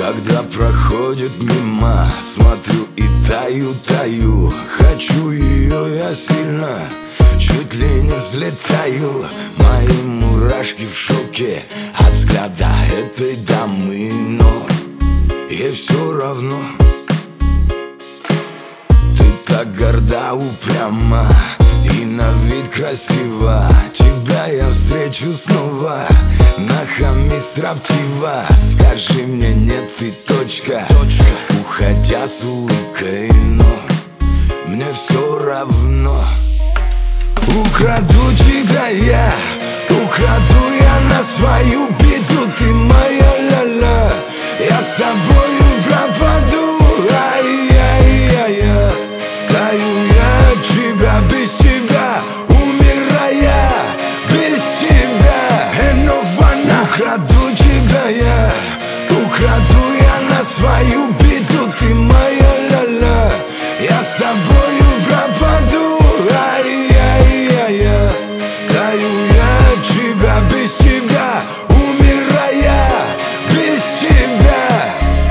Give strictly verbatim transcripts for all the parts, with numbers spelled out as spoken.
Когда проходит мимо, смотрю и таю, таю. Хочу ее я сильно, чуть ли не взлетаю. Мои мурашки в шоке от взгляда этой дамы, но ей все равно. Ты так горда, упряма и на вид красива. Тебя я встречу снова, нахами строптива. Скажи мне нет и точка, точка. Уходя с улыбкой, но мне все равно. Украду тебя я, украду я на свою беду. Ты моя ля-ля, я с тобою пропаду. Ай-яй-яй-яй, таю я от тебя, без тебя умирая, без тебя энована. Украду тебя я, украду я на свою беду. Ты моя ля-ля, я с тобою пропаду. Ай-яй-яй-яй, таю я от тебя, без тебя умирая, без тебя.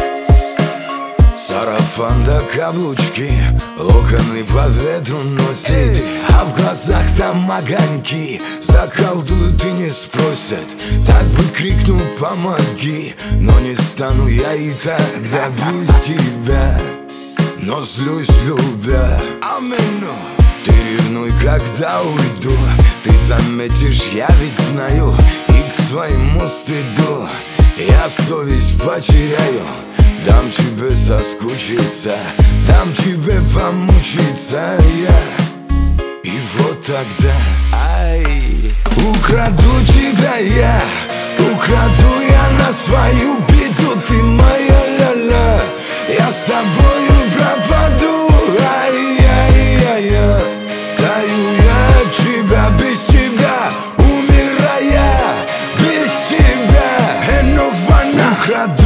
Сарафан да каблучки, локоны по ветру носит, а в глазах там огоньки. Заколдуют и не спросят, так бы крикнул помоги. Но не стану я и тогда без тебя, но злюсь любя. Аминь. Ты ревнуй, когда уйду, ты заметишь, я ведь знаю. И к своему стыду я совесть потеряю. Дам тебе соскучиться, дам тебе помучиться я. И вот тогда, ай, украду тебя я, украду я на свою беду. Ты моя ля-ля, я с тобою пропаду. Ай-яй-яй-яй, таю я от тебя, без тебя умирая, без тебя энована. Украду